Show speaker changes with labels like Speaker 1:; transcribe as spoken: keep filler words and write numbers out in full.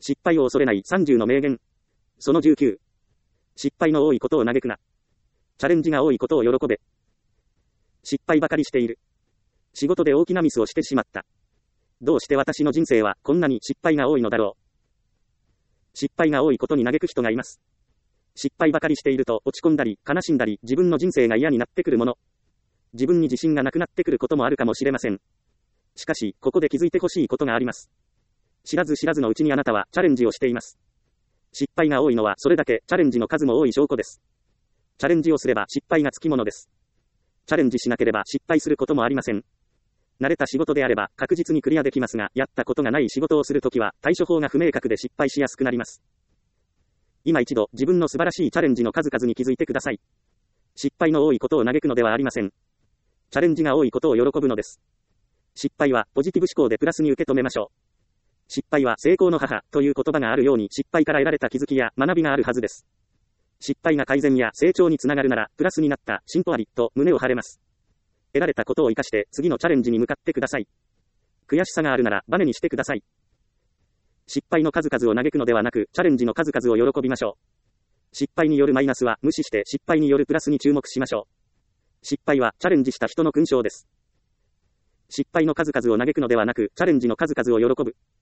Speaker 1: 失敗を恐れないさんじゅうの名言。そのじゅうきゅう。失敗の多いことを嘆くな。チャレンジが多いことを喜べ。失敗ばかりしている。仕事で大きなミスをしてしまった。どうして私の人生はこんなに失敗が多いのだろう。失敗が多いことに嘆く人がいます。失敗ばかりしていると落ち込んだり悲しんだり自分の人生が嫌になってくるもの。自分に自信がなくなってくることもあるかもしれません。しかし、ここで気づいてほしいことがあります。知らず知らずのうちにあなたはチャレンジをしています。失敗が多いのはそれだけチャレンジの数も多い証拠です。チャレンジをすれば失敗がつきものです。チャレンジしなければ失敗することもありません。慣れた仕事であれば確実にクリアできますが、やったことがない仕事をするときは対処法が不明確で失敗しやすくなります。今一度自分の素晴らしいチャレンジの数々に気づいてください。失敗の多いことを嘆くのではありません。チャレンジが多いことを喜ぶのです。失敗はポジティブ思考でプラスに受け止めましょう。失敗は成功の母という言葉があるように失敗から得られた気づきや学びがあるはずです。失敗が改善や成長につながるならプラスになった進歩ありと胸を張れます。得られたことを生かして次のチャレンジに向かってください。悔しさがあるならバネにしてください。失敗の数々を嘆くのではなくチャレンジの数々を喜びましょう。失敗によるマイナスは無視して失敗によるプラスに注目しましょう。失敗はチャレンジした人の勲章です。失敗の数々を嘆くのではなくチャレンジの数々を喜ぶ。